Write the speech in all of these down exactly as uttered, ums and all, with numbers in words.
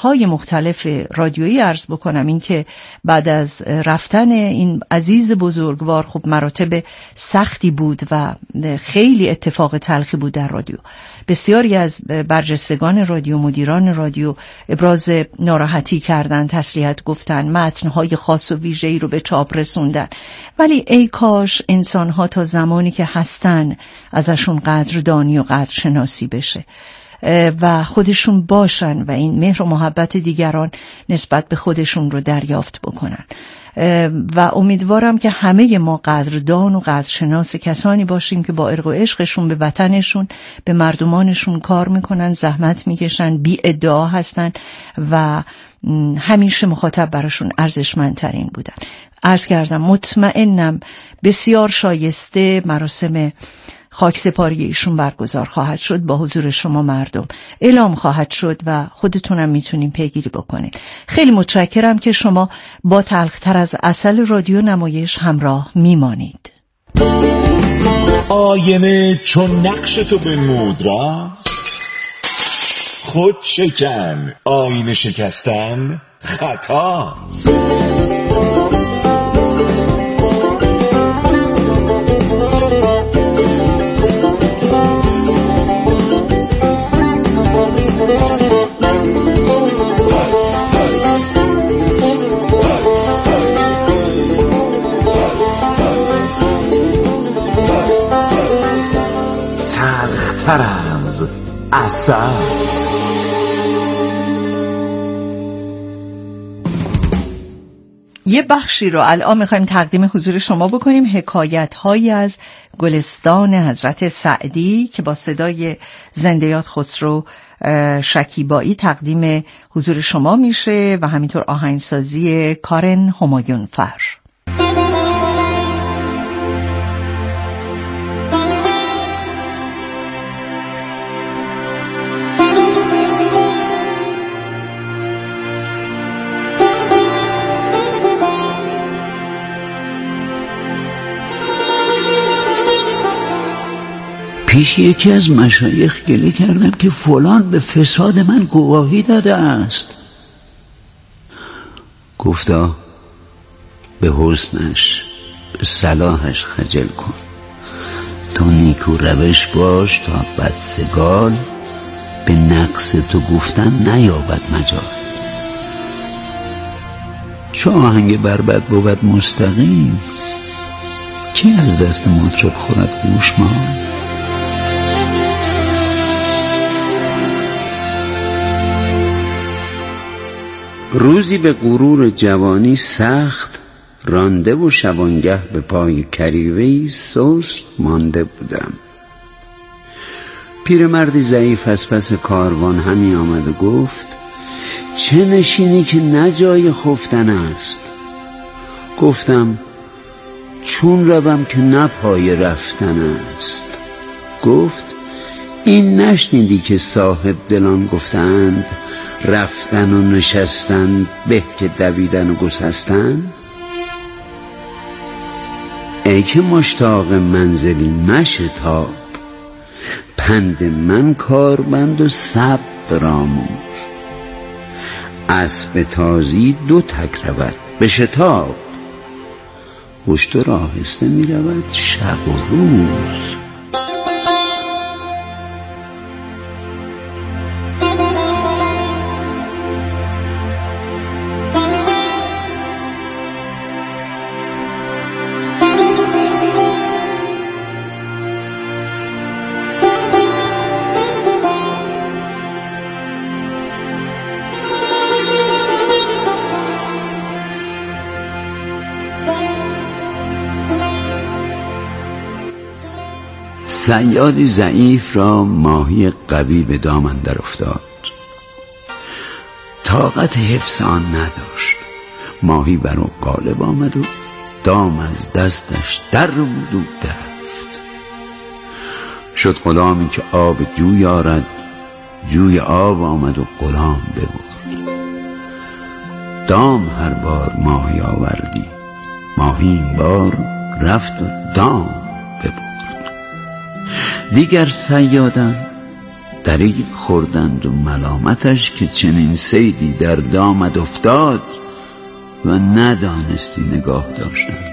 بخش‌های مختلف رادیویی عرض بکنم، این که بعد از رفتن این عزیز بزرگوار خب مراتب سختی بود و خیلی اتفاق تلخی بود در رادیو. بسیاری از برجستگان رادیو، مدیران رادیو ابراز ناراحتی کردن، تسلیت گفتن، متن‌های خاص و ویژه‌ای رو به چاپ رسوندن. ولی ای کاش انسان‌ها تا زمانی که هستن ازشون قدردانی و قدرشناسی بشه و خودشون باشن و این مهر و محبت دیگران نسبت به خودشون رو دریافت بکنن. و امیدوارم که همه ما قدردان و قدرشناس کسانی باشیم که با عرق و عشقشون به وطنشون، به مردمانشون کار میکنن، زحمت میکشن، بی ادعا هستن و همیشه مخاطب براشون ارزشمندترین بودن. عرض کردم مطمئنم بسیار شایسته مراسم خاکسپاری ایشون برگزار خواهد شد، با حضور شما مردم اعلام خواهد شد و خودتونم میتونین پیگیری بکنین. خیلی متشکرم که شما با تلختر از عسل رادیو نمایش همراه میمانید. آینه چون نقش تو به مود راست، خود شکن آینه شکستن خطاست. تر از عسل. یه بخشی رو الان میخوایم تقدیم حضور شما بکنیم، حکایت هایی از گلستان حضرت سعدی که با صدای زنده‌یاد خسرو شکیبایی تقدیم حضور شما میشه و همینطور آهنگسازی کارن همایون فر. پیش یکی از مشایخ گله کردم که فلان به فساد من گواهی داده است. گفتا به حسنش، به صلاحش خجل کن، تو نیکو روش باش تا بدسگال به نقص تو گفتن نیابد مجال. چو آهنگ بربد بود مستقیم، کی از دست مطرب خورد گوشمال؟ روزی به غرور جوانی سخت رانده و شبانگه به پای کریوهی سست مانده بودم. پیرمردی ضعیف از پس کاروان همی آمد و گفت چه نشینی که نه جای خفتن است؟ گفتم چون روم که نه پای رفتن است. گفت این نشنیدی که صاحب دلان گفتند رفتن و نشستن به که دویدن و گسستن؟ ای که مشتاق منزلی مشتاب، پند من کاربند و صبر آموز. اسب تازی دو تک رود به شتاب، اشتر آهسته می رود شب و روز. صیادی ضعیف را ماهی قوی به دام اندر افتاد. طاقت حفظ آن نداشت. ماهی بر او غالب آمد و دام از دستش در ربود و برفت. شد غلامی که آب جوی آرد، جوی آب آمد و غلام ببرد. دام هر بار ماهی آوردی، ماهی این بار رفت و دام ببرد. دیگر صیادان دریغ خوردند و ملامتش که چنین صیدی در دامت افتاد و ندانستی نگاه داشتن.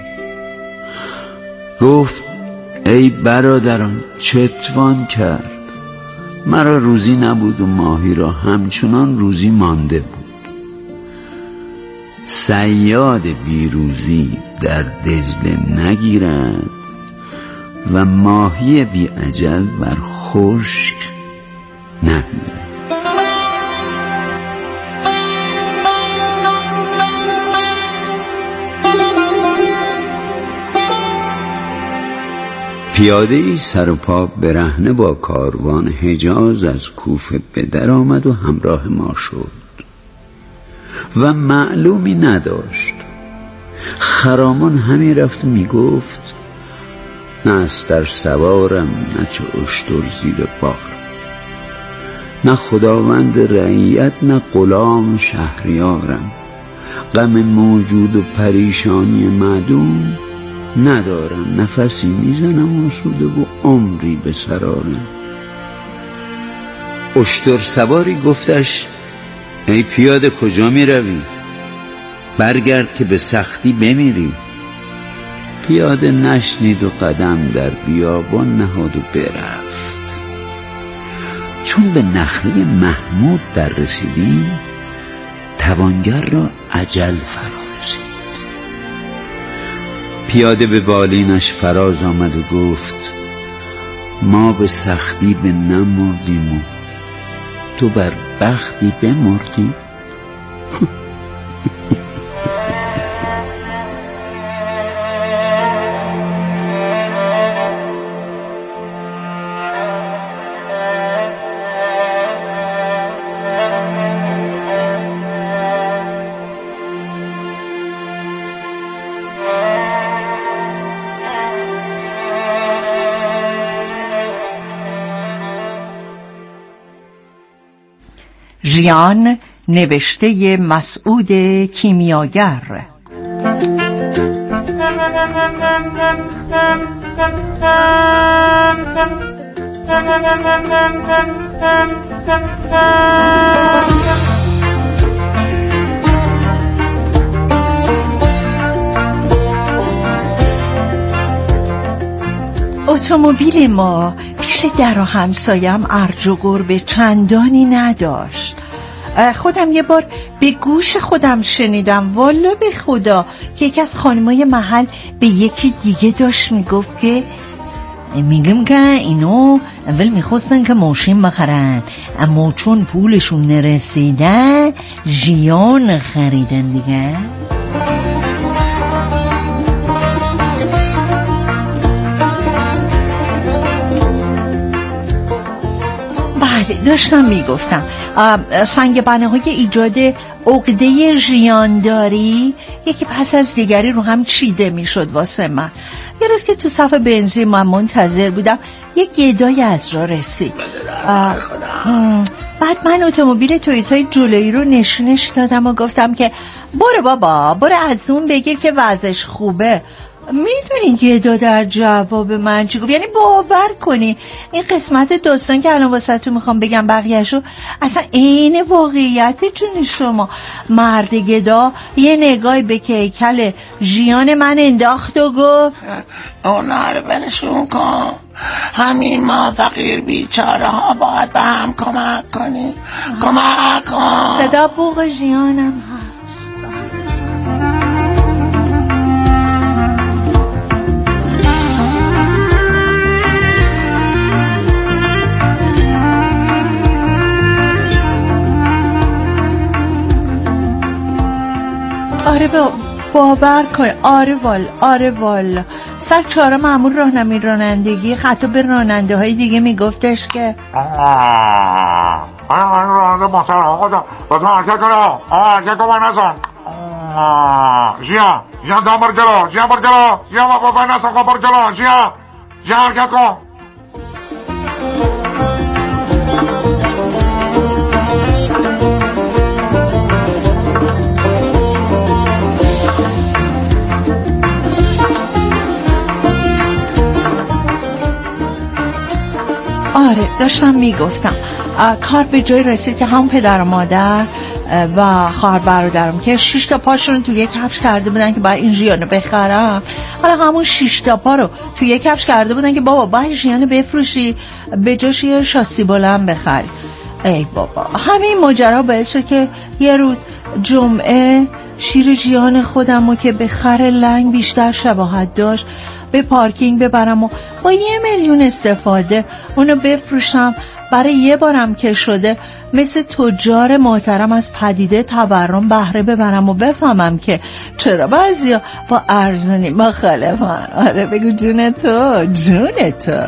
گفت ای برادران چتوان کرد؟ مرا روزی نبود و ماهی را همچنان روزی مانده بود. صیاد بیروزی در دجله نگیرد و ماهی بی اجل بر خشک نمیرد. پیاده ای سر و پا برهنه با کاروان حجاز از کوفه به در آمد و همراه ما شد و معلومی نداشت. خرامان همی رفت و می گفت نه استر سوارم نه چه اشتر زیر بار، نه خداوند رعیت نه غلام شهریارم، غم موجود و پریشانی معدوم ندارم، نفسی میزنم آسوده و عمری به سرارم. اشتر سواری گفتش ای پیاده کجا می روی؟ برگرد که به سختی بمیری. پیاده نشنید و قدم در بیابان نهاد و برفت. چون به نخله محمود در رسیدیم توانگر را اجل فرا رسید. پیاده به بالینش فراز آمد و گفت ما به سختی به نمردیم و تو بر بختی بمردی. ژیان نوشته مسعود کیمیاگر. اتومبیل ما پیش در و همسایم ارج و قرب چندانی نداشت. خودم یه بار به گوش خودم شنیدم والا به خدا که یکی از خانمای محل به یکی دیگه داشت میگفت که میگم که اینو اول میخواستن که ماشین بخرن اما چون پولشون نرسیده ژیان خریدن دیگه. داشتم میگفتم سنگ بنه های ایجاد عقده ژیانداری یکی پس از دیگری رو هم چیده میشد واسه من. یه روز که تو صف بنزین من منتظر بودم یه گدای از راه رسید. بعد من اتومبیل تویوتای جلویی رو نشونش دادم و گفتم که برو بابا برو از اون بگیر که وضعش خوبه. میدونین که ادا در جواب من چی گفت؟ یعنی باور کنی این قسمت داستان که الان واسه تو میخوام بگم بقیه‌شو اصلا عین واقعیت جون شما. مرد گدا یه نگاهی به هیکل ژیان من انداخت و گفت اونا رو بلشون کن، همین ما فقیر بیچاره ها باید به هم کمک کنیم. کمک کن. صدا بوق ژیانم هست. آره با باور کن. آره وال آره وال سر چهار مأمور راهنمایی رانندگی خطا به راننده های دیگه میگفتش که آه راننده محترم آقا لطفا حرکت کنه. آه حرکت کن بر نزن. ژیان ژیان دام بر جلو. ژیان بر جلو. ژیان بر نزن بر جلو. ژیان ژیان حرکت کن. آره داشتم میگفتم کار به جای رسید که همون پدر و مادر و خواهر برادرم که شش تا پاشون تو یک کفش کرده بودن که باید این ژیانو بخرم، حالا همون شش تا پا رو تو یک کفش کرده بودن که بابا باید ژیانو بفروشی به جاش یه شاسی بلند بخری. ای بابا همین ماجرا باعث شد که یه روز جمعه شیر ژیان خودم رو که به خر لنگ بیشتر شباهت داشت به پارکینگ ببرم و با یه میلیون استفاده اونو بفروشم. برای یه بارم که شده مثل تجار محترم از پدیده تورم بهره ببرم و بفهمم که چرا بعضیا با ارزونی مخالفن. آره بگو جون تو، جون تو.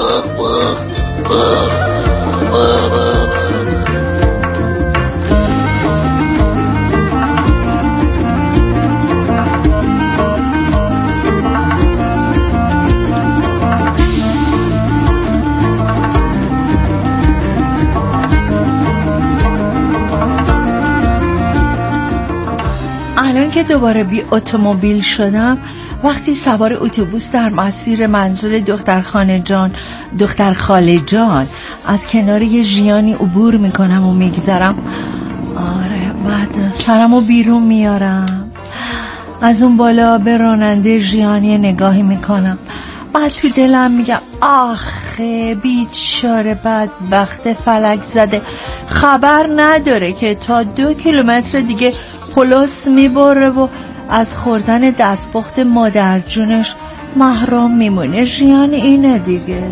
الان که دوباره بی اتومبیل شدم، وقتی سوار اتوبوس در مسیر منزل دختر خاله جان دختر خاله جان از کنار یه ژیانی عبور میکنم و میگذرم، آره بعد سرمو بیرون میارم، از اون بالا به راننده ژیانی نگاهی میکنم، بعد تو دلم میگم آخه بیچاره بدبخت فلک زده، خبر نداره که تا دو کیلومتر دیگه پلاس میبره و از خوردن دستپخت مادر جونش محروم میمونه. ژیان اینه دیگه.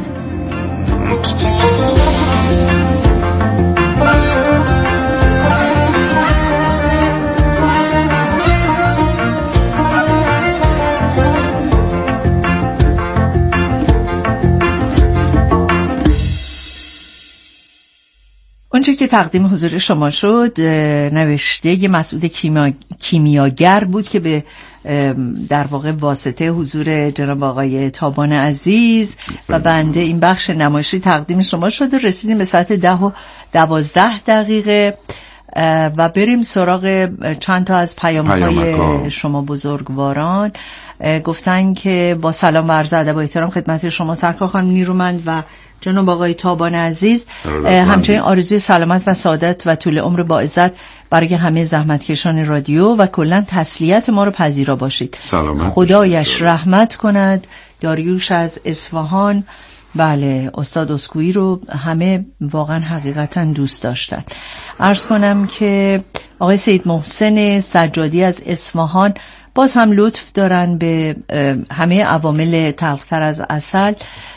اونچه که تقدیم حضور شما شد نوشته ی مسعود کیمیا... کیمیاگر بود که به در واقع واسطه حضور جناب آقای تابان عزیز و بنده این بخش نمایشی تقدیم شما شد. رسیدیم به ساعت ده و دوازده دقیقه و بریم سراغ چند تا از پیام‌های شما بزرگواران. گفتن که با سلام و عرض ادب و احترام خدمت شما سرکار خانم نیرومند و جناب آقای تابان عزیز، همچنین آرزوی سلامت و سعادت و طول عمر با عزت برای همه زحمتکشان رادیو و کلا تسلیت ما رو پذیرا باشید. خدایش رحمت کند. داریوش از اصفهان. بله استاد اسکوئی رو همه واقعا حقیقتا دوست داشتن. عرض کنم که آقای سید محسن سجادی از اصفهان باز هم لطف دارن به همه عوامل تلختر از عسل.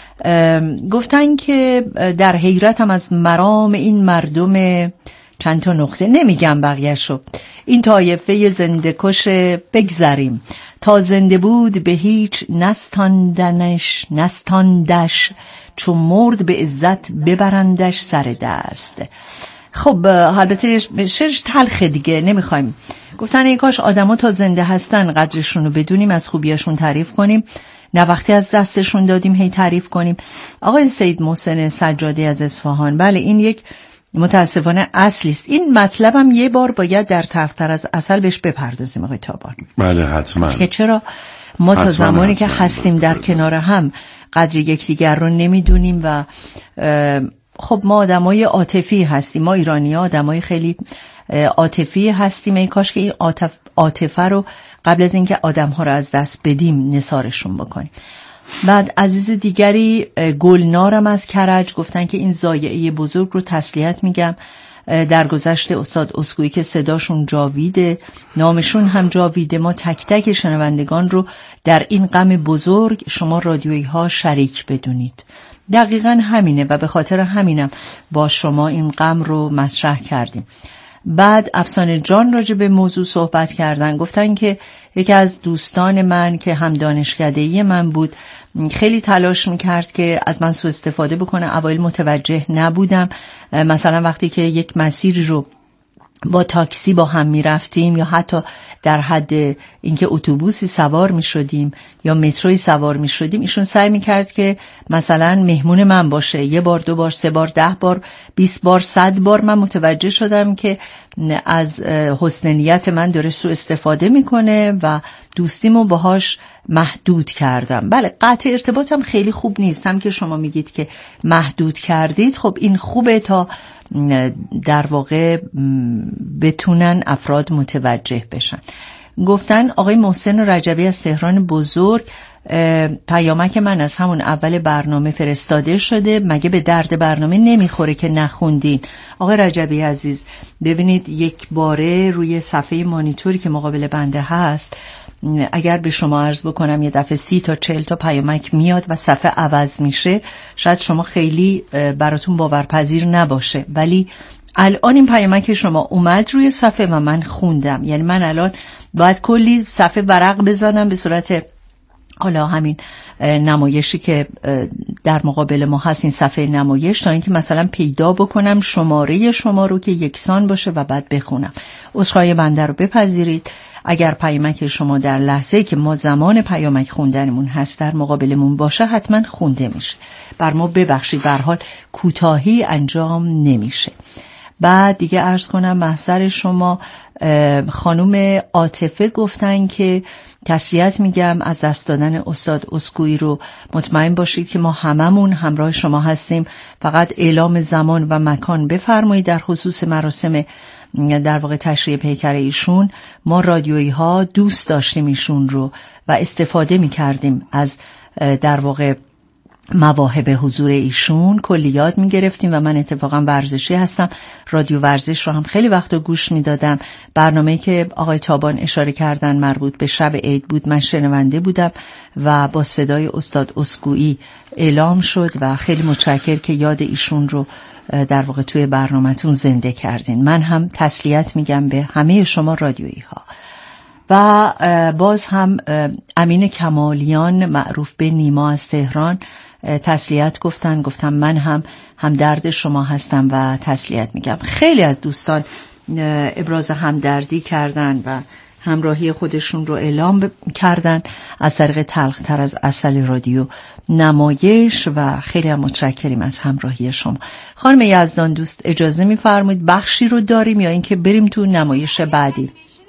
گفتن که در حیرت هم از مرام این مردم چند تا نقطه نمیگم بقیه‌شو، این طایفه زنده کش بگذریم، تا زنده بود به هیچ نستاندنش نستاندش، چون مرد به عزت ببرندش سر دست. خب البته شعرش تلخه دیگه نمیخوایم. گفتن ای کاش آدما تا زنده هستن قدرشون رو بدونیم، از خوبیاشون تعریف کنیم، نه وقتی از دستشون دادیم هی تعریف کنیم. آقای سید محسن سجادی از اصفهان، بله این یک متاسفانه اصلی است. این مطلبم یه بار باید در تلختر از عسل بهش بپردازیم آقای تابان. بله حتما. که چرا ما تا زمانی که هستیم در کنار هم قدر یکدیگر رو نمیدونیم و خب ما آدمای عاطفی هستیم، ما ایرانی ها آدمای خیلی عاطفی هستیم. این کاش که این عاطف عاطفه رو قبل از اینکه آدم‌ها رو از دست بدیم نثارشون بکنیم. بعد عزیز دیگری گلنارم از کرج گفتن که این ضایعه بزرگ رو تسلیت میگم. در گذشت استاد اسکوئی که صداشون جاویده، نامشون هم جاویده، ما تک تک شنوندگان رو در این غم بزرگ شما رادیویی ها شریک بدونید. دقیقاً همینه و به خاطر همینم با شما این غم رو مطرح کردیم. بعد افسانه جان راجع به موضوع صحبت کردن. گفتن که یکی از دوستان من که هم دانشکده‌ای من بود خیلی تلاش میکرد که از من سوء استفاده بکنه. اوایل متوجه نبودم. مثلا وقتی که یک مسیری رو با تاکسی با هم می رفتیم یا حتی در حد اینکه اتوبوسی سوار می شدیم یا متروی سوار می شدیم، ایشون سعی می کرد که مثلا مهمون من باشه. یه بار، دو بار، سه بار، ده بار، بیست بار، صد بار من متوجه شدم که از حسن نیت من داره سوء استفاده میکنه و دوستیمو باهاش محدود کردم. بله قطع ارتباطم خیلی خوب نیست. هم که شما میگید که محدود کردید، خب این خوبه تا در واقع بتونن افراد متوجه بشن. گفتن آقای محسن رجبی از تهران بزرگ، پیامک من از همون اول برنامه فرستاده شده، مگه به درد برنامه نمیخوره که نخوندین؟ آقای رجبی عزیز ببینید، یک باره روی صفحه مانیتوری که مقابل بنده هست، اگر به شما عرض بکنم یه دفعه سی تا چهل تا پیامک میاد و صفحه عوض میشه، شاید شما خیلی براتون باورپذیر نباشه، ولی الان این پیامک شما اومد روی صفحه و من خوندم. یعنی من الان باید کلی صفحه ورق بزنم به صورت حالا همین نمایشی که در مقابل ما هست، این صفحه نمایش، تا اینکه مثلا پیدا بکنم شماره شما رو که یکسان باشه و بعد بخونم. عذرخواهی بنده رو بپذیرید اگر پیامک شما در لحظه که ما زمان پیامک خوندنمون هست در مقابلمون باشه حتما خونده میشه. بر ما ببخشید، به هر حال کوتاهی انجام نمیشه. بعد دیگه عرض کنم محضر شما، خانم عاطفه گفتن که تسلیت میگم از دست دادن استاد اسکوئی رو، مطمئن باشید که ما هممون همراه شما هستیم، فقط اعلام زمان و مکان بفرمایید در خصوص مراسم در واقع تشریح پیکر ایشون. ما رادیویی ها دوست داشتیم ایشون رو و استفاده میکردیم از در واقع مواهب حضور ایشون، کلی یاد میگرفتیم و من اتفاقا ورزشی هستم، رادیو ورزش رو هم خیلی وقتا گوش میدادم. برنامه‌ای که آقای تابان اشاره کردن مربوط به شب عید بود، من شنونده بودم و با صدای استاد اسکوئی اعلام شد و خیلی متشکرم که یاد ایشون رو در واقع توی برنامه‌تون زنده کردین. من هم تسلیت میگم به همه شما رادیویی ها. و باز هم امین کمالیان معروف به نیما از تهران تسلیت گفتن، گفتم من هم هم درد شما هستم و تسلیت میگم. خیلی از دوستان ابراز همدردی کردن و همراهی خودشون رو اعلام کردن از طریق تلختر از عسل رادیو نمایش و خیلی هم متشکریم از همراهی شما. خانم یزدان دوست اجازه میفرمایید بخشی رو داریم یا اینکه بریم تو نمایش بعدی؟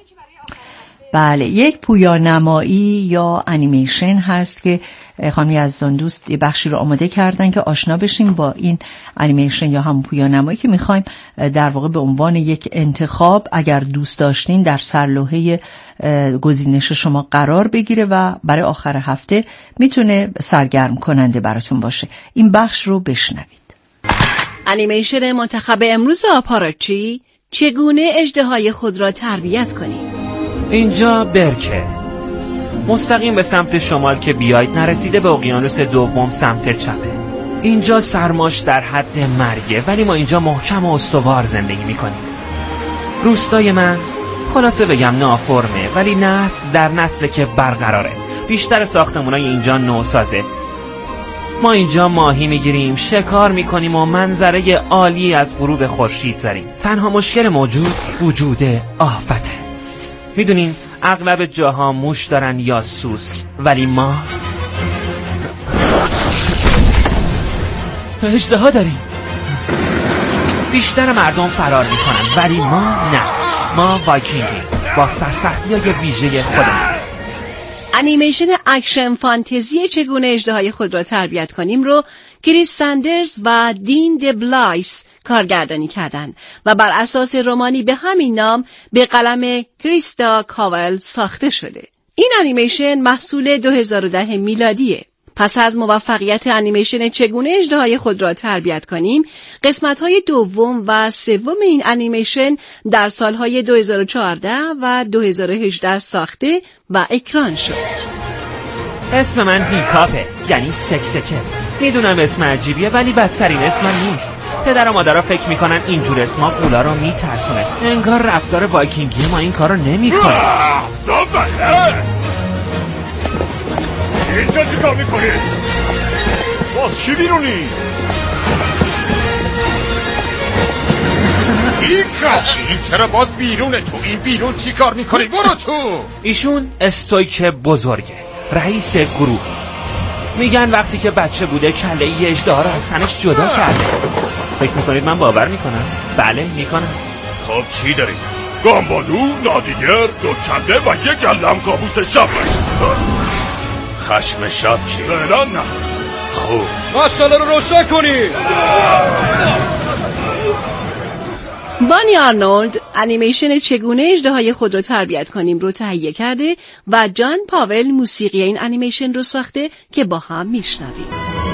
بله، یک پویانمایی یا انیمیشن هست که خانم یزدان دوست یه بخشی رو آماده کردن که آشنا بشیم با این انیمیشن یا هم پویانمایی که میخوایم در واقع به عنوان یک انتخاب اگر دوست داشتین در سرلوحه گزینش شما قرار بگیره و برای آخر هفته میتونه سرگرم کننده براتون باشه. این بخش رو بشنوید. انیمیشن منتخب امروز آپاراچی، چگونه اژدهای خود را تربیت کنید. اینجا برکه، مستقیم به سمت شمال که بیاید نرسیده به اقیانوس دوم سمت چپه. اینجا سرماش در حد مرگه، ولی ما اینجا محکم و استوار زندگی میکنیم. روستای من خلاصه بگم نافرمه، ولی نسل در نسل که برقراره. بیشتر ساختمونای اینجا نوسازه. ما اینجا ماهی میگیریم، شکار میکنیم و منظره عالی از غروب خورشید داریم. تنها مشکل موجود وجود آفته. میدونین اغلب جاها موش دارن یا سوسک، ولی ما اژدها داریم. بیشتر مردم فرار میکنن ولی ما نه، ما وایکینگیم با سرسختی‌های ویژه خودمون. انیمیشن اکشن فانتزی چگونه اژدهای خود را تربیت کنیم رو کریس ساندرز و دین دبلایس کارگردانی کردند و بر اساس رمانی به همین نام به قلم کریستا کاول ساخته شده. این انیمیشن محصول دو هزار و ده میلادیه. پس از موفقیت انیمیشن چگونه اژدهای خود را تربیت کنیم، قسمت‌های دوم و سوم این انیمیشن در سال‌های دو هزار و چهارده و دو هزار و هجده ساخته و اکران شد. اسم من هیکاپه، یعنی سکسکه. میدونم اسم عجیبیه ولی بدترین اسم من نیست. پدر و مادرها فکر میکنن اینجور اسما قولا رو میترسونه. انگار رفتار وایکینگی ما این کارو نمیکنه. اینجا چی کار میکنی؟ باز چی بیرونی؟ این چرا باز بیرونه؟ تو این بیرون چی کار میکنی؟ برو تو! ایشون استویک بزرگه، رئیس گروه. میگن وقتی که بچه بوده کله ای اژدها رو از تنش جدا کرده. فکر میکنید من باور میکنم؟ بله میکنم. خب چی داری؟ گامبالو، نادیگر، دو کله و یک گلم کابوس شب. خشم شب چی؟ فعلا نه. خوب، مسئله رو روشن کنی. بانی آرنولد انیمیشن چگونه اژدهای خود را تربیت کنیم رو تهیه کرده و جان پاول موسیقی این انیمیشن رو ساخته که با هم میشنویم.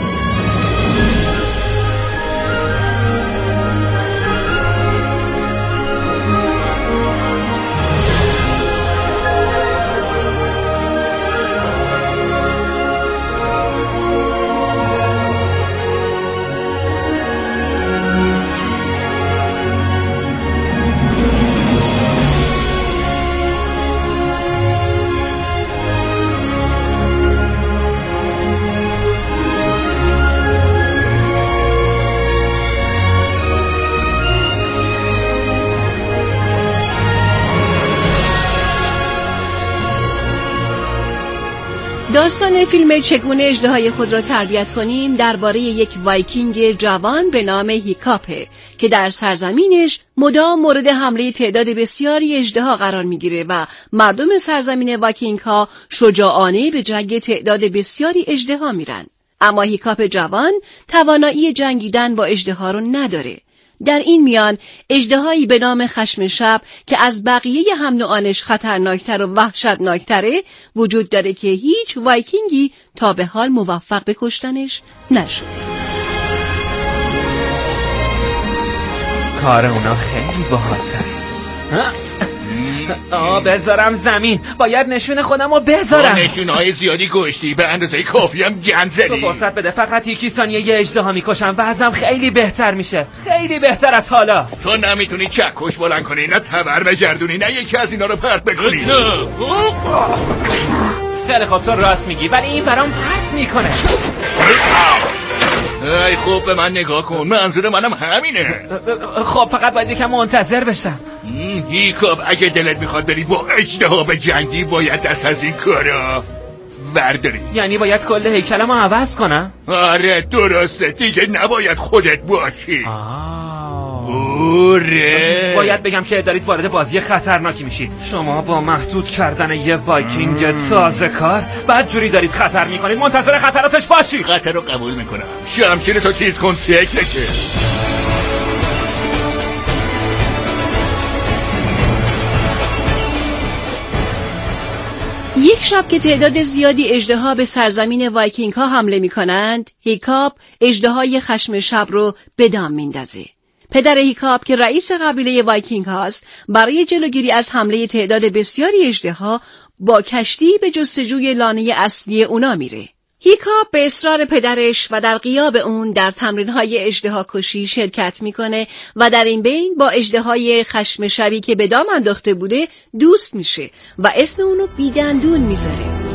داستان فیلم چگونه اژدهای خود را تربیت کنیم درباره یک وایکینگ جوان به نام هیکاپه که در سرزمینش مدام مورد حمله تعداد بسیاری اژدها قرار میگیره و مردم سرزمین وایکینگ ها شجاعانه به جنگ تعداد بسیاری اژدها میرن. اما هیکاپ جوان توانایی جنگیدن با اژدها رو نداره. در این میان اژدهایی به نام خشم شب که از بقیه هم نوعانش خطرناکتر و وحشتناکتره وجود داره که هیچ وایکینگی تا به حال موفق به کشتنش نشده. کار اونا خیلی باحال‌تره. آه بذارم زمین، باید نشون خودم رو بذارم. نشونهای زیادی کشتی، به اندازه کافی هم گند زدی. تو فرصت بده، فقط یکی ثانیه یه اژدها میکشم و ازم خیلی بهتر میشه، خیلی بهتر از حالا. تو نمیتونی چکش بلند کنی، نه تبر بگردونی، نه یکی از اینا رو پرت بکنی. خیلی خب تو راست میگی، ولی این برام پرت میکنه. ای خوب به من نگاه کن، منظور منم همینه. خب فقط باید یکم منتظر بشم. هیکاپ اگه دلت میخواد بری با اژدها به جنگی باید دست از این کارا برداری. یعنی باید کل هیکلمو عوض کنم؟ آره درسته، دیگه نباید خودت باشی. آره باید بگم که دارید وارد بازی خطرناکی میشید. شما با محدود کردن یه وایکینگ تازه کار بعد جوری دارید خطر میکنید، منتظر خطراتش باشید. خطر رو قبول میکنم، شمشیر تو تیز کن سکته. یک شب که تعداد زیادی اژدها به سرزمین وایکینگ ها حمله می کنند، هیکاپ اژدهای خشم شب رو به دام میندازه. پدر هیکاپ که رئیس قبیله وایکینگ هاست، برای جلوگیری از حمله تعداد بسیاری اژدها با کشتی به جستجوی لانه اصلی اونا میره. هیکاپ به اصرار پدرش و در غیاب اون در تمرین‌های اژدهاکشی شرکت میکنه و در این بین با اژدهای خشم شبی که به دام انداخته بوده دوست میشه و اسم اونو بیدندون میذاره.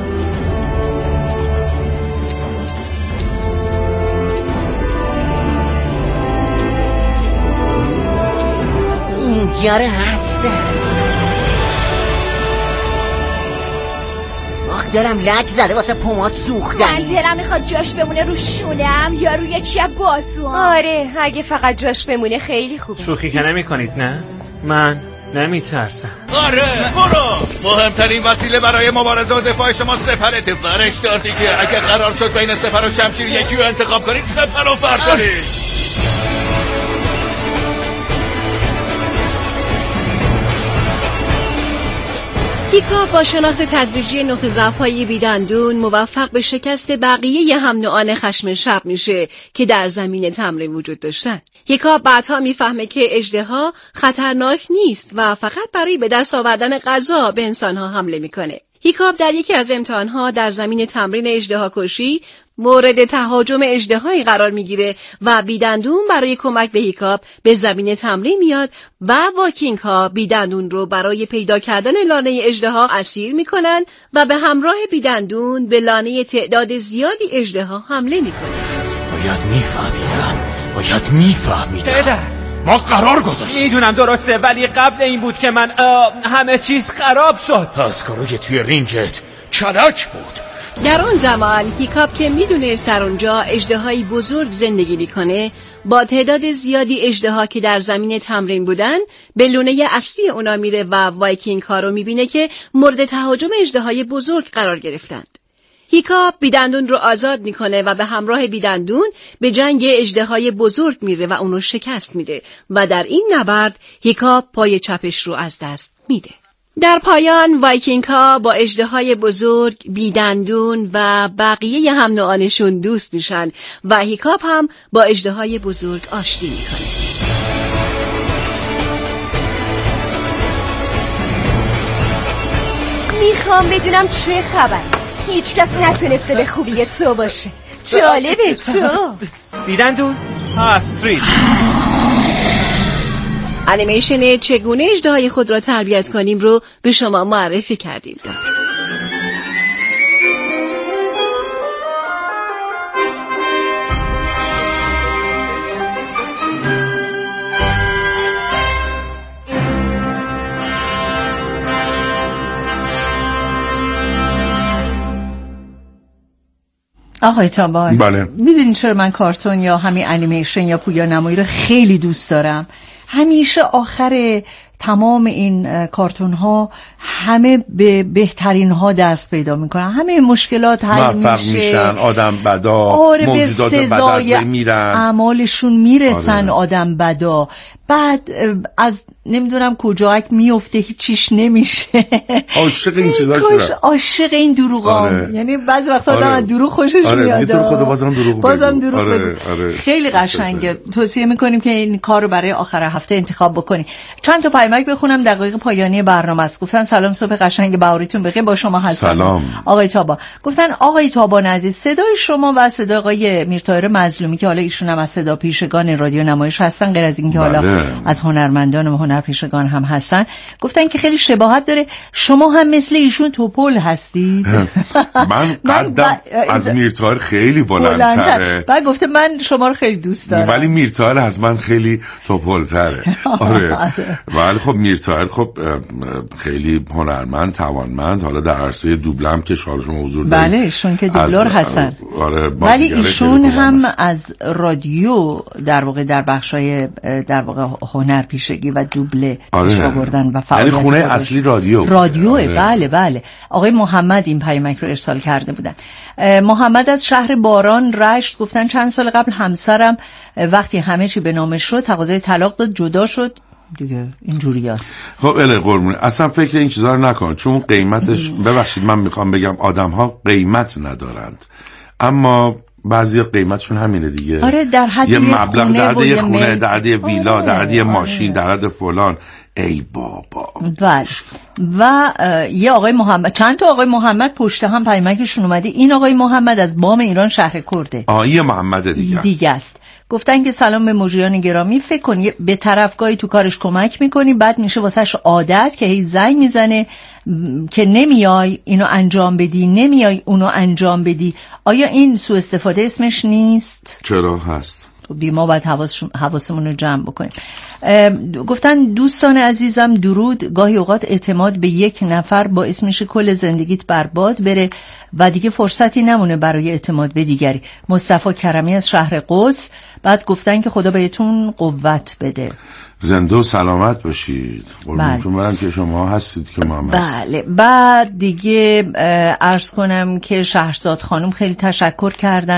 اینجا رو هستم. آخ دلم لک زده واسه پومات سوختن. من دلم میخواد جاش بمونه رو شونم یا روی یکی از بازوام. آره اگه فقط جاش بمونه خیلی خوبه. شوخی که نمی کنید نه؟ من نمیترسم. آره برو. مهمترین وسیله برای مبارزه و دفاع شما سپرته. فرش داردی که اگه قرار شد بین سپر و شمشیر یکی رو انتخاب کنید سپر رو بردارید. هیکاپ با شناخت تدریجی نقطه ضعف‌های بیدندون موفق به شکست بقیه هم نوعان خشم شب میشه که در زمین تمرین وجود داشتن. هیکاپ بعدها میفهمه که اژدها خطرناک نیست و فقط برای به دست آوردن غذا به انسانها حمله میکنه. هیکاپ در یکی از امتحانها در زمین تمرین اژدهاکشی مورد تهاجم اژدهایی قرار میگیره و بیدندون برای کمک به هیکاپ به زمین تمرین میاد و وایکینگ ها بیدندون رو برای پیدا کردن لانه اژدها اسیر میکنن و به همراه بیدندون به لانه تعداد زیادی اژدها حمله میکنن. باید میفهمیدم باید میفهمیدم پدر ما قرار گذاشتیم. میدونم درسته، ولی قبل این بود که من همه چیز خراب شد. از کاروی توی رینگت کلک بود. در اون زمان هیکاپ که میدونست در اونجا اژدهایی بزرگ زندگی میکنه، با تعداد زیادی اژدها که در زمین تمرین بودن به لونه اصلی اونا میره و وایکینگ ها رو میبینه که مورد تهاجم اژدهای بزرگ قرار گرفتند. هیکا بیدندون رو آزاد میکنه و به همراه بیدندون به جنگ اژدهای بزرگ میره و اونو شکست میده و در این نبرد هیکا پای چپش رو از دست میده. در پایان وایکینگ ها با اژدهای بزرگ، بیدندون و بقیه هم نوعانشون دوست میشن و هیکا هم با اژدهای بزرگ آشتی میکنه. میخوام بدونم چه خبر. هیچ کس نتونسته به خوبی تو باشه. جالبه تو. بیدندون آسترید. انیمیشن چگونه اژدهای خود را تربیت کنیم رو به شما معرفی کردیم. آقای تابان، بله. میدونین چرا من کارتون یا همین انیمیشن یا پویا نمایی رو خیلی دوست دارم؟ همیشه آخر تمام این کارتون ها همه به بهترین ها دست پیدا میکنن، همه مشکلات حل میشه، موفق میشن، آدم بدا، آره موجودات بد از بین میرن، اعمالشون میرسن. آره. آدم بدا بعد از نمیدونم کجاک میفته، هیچیش نمیشه. عاشق این چیزا شدن، عاشق این دروغام. آره. یعنی بعضی وقتا آدم آره. از دروغ خوشش آره. میاد. میتونه خدا بازم دروغ بازم دروغ آره. بگو. آره. خیلی قشنگه. توصیه میکنیم که این کار رو برای آخر هفته انتخاب بکنی. چند تا پیامک بخونم، دقایق پایانی برنامه است. گفتن سلام، صبح قشنگ بهاریتون بخیر، با شما هستم. سلام آقای تابان. گفتن آقای تابان عزیز، صدای شما و صدای آقای میرطاهر مظلومی که حالا ایشون هم از صدا پیشگان رادیو نمایش هستن، غیر از اینکه حالا بله. از هنرمندان و هنرپیشگان هم هستن، گفتن که خیلی شباهت داره. شما هم مثل ایشون توپل هستید. من قدم از میرطاهر خیلی بلندتره. بعد گفته من شما رو خیلی دوست دارم، ولی میرطاهر از من خیلی توپلتره. آره. ولی خب میرطاهر خب خیلی هنرمند، توانمند، حالا در عرصه دوبلم که شما حضور دارید. بله ایشون که دوبلور هستن. آره. ولی ایشون هم از رادیو در واقع در بخشای در واقع هنرپیشگی و دوبله پیش آوردن و فعالیت. یعنی خونه اصلی رادیو. رادیوه. آره. بله بله. آقای محمد این پیامک رو ارسال کرده بودن. محمد از شهر باران رشت گفتن چند سال قبل همسرم وقتی همه چی به نامش شد تقاضای طلاق داد، جدا شد دیگه. اینجوری است. خب اله قربونه، اصلا فکر این چیزا رو نکن، چون قیمتش ببخشید من میخوام بگم آدم ها قیمت ندارند، اما بعضی قیمتشون همینه دیگه. آره در حد یه مبلغ، در حد یه خونه، خونه، در حد یه ویلا، آره. در حد یه آره. ماشین، در حد فلان. ای بابا. بله. و یه آقای محمد، چند تا آقای محمد پشت هم پیامکشون اومده. این آقای محمد از بام ایران شهر کرده. آه یه محمد دیگه است. دیگه است. گفتن که سلام به مجریان گرامی، فکر کن به طرفگاهی تو کارش کمک میکنی، بعد میشه واسهش عادت که هی زنگ میزنه که نمیای اینو انجام بدی، نمیای اونو انجام بدی. آیا این سوء استفاده اسمش نیست؟ چرا هست؟ بی ما باید حواسمون رو جمع بکنیم. گفتن دوستان عزیزم درود، گاهی اوقات اعتماد به یک نفر باعث میشه کل زندگیت برباد بره و دیگه فرصتی نمونه برای اعتماد به دیگری. مصطفی کرمی از شهر قدس. بعد گفتن که خدا بهتون قوت بده. زنده و سلامت باشید. بله. برم که شما هستید که ما هم هستید. بله. بعد دیگه عرض کنم که شهرزاد خانم خیلی تشکر کردن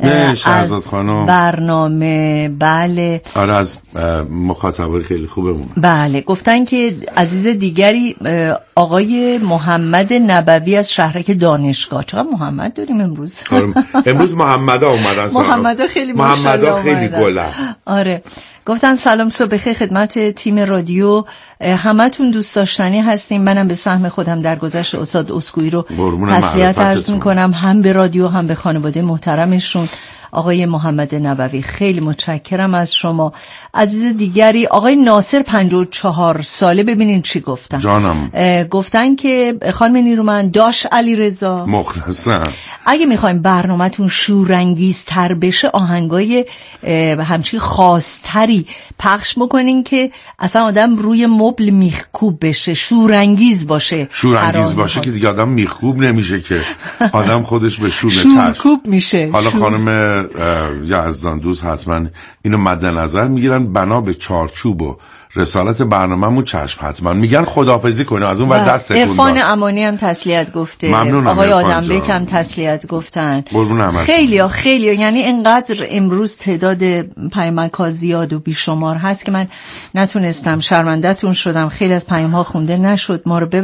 از خانم. برنامه. بله. آره از مخاطبه خیلی خوبمون. بله. گفتن که عزیز دیگری آقای محمد نبوی از شهرک دانشگاه. چقدر محمد داریم امروز. آره. امروز محمدا اومدن. محمدا خیلی محمدا خیلی گلن. آره. گفتن سلام صبح بخیر خدمت تیم رادیو، همتون دوست داشتنی هستیم. منم به سهم خودم در گذشت استاد اسکوئی رو تسلیت عرض میکنم، هم به رادیو هم به خانواده محترمشون. آقای محمد نبوی خیلی متشکرم از شما. عزیز دیگری آقای ناصر پنجاه و چهار ساله، ببینین چی گفتن. جانم. گفتن که خانم نیرومند داش علیرضا مخلصم، اگه میخوایم برنامه‌تون شورانگیزتر بشه آهنگای همچین خاصتری پخش بکنین که اصلا آدم روی مبل میخکوب بشه، شورانگیز باشه. شورانگیز باشه که دیگه آدم میخکوب نمیشه که آدم خودش به شور شورکوب میشه. حالا خانم یزدان دوست حتما اینو مد نظر میگیرن، بنا به چارچوب و رسالت برنامه‌مون چشم حتما میگن خداحافظی کنه. از اون ور دست تکون داد. عرفان امانی هم تسلیت گفته، ممنونم. آقای آدمبک هم تسلیت گفتن. خیلی ها خیلی ها. یعنی اینقدر امروز تعداد پیامک‌ها زیاد و بیشمار هست که من نتونستم، شرمنده‌تون شدم، خیلی از پیام‌ها خونده نشد، ما رو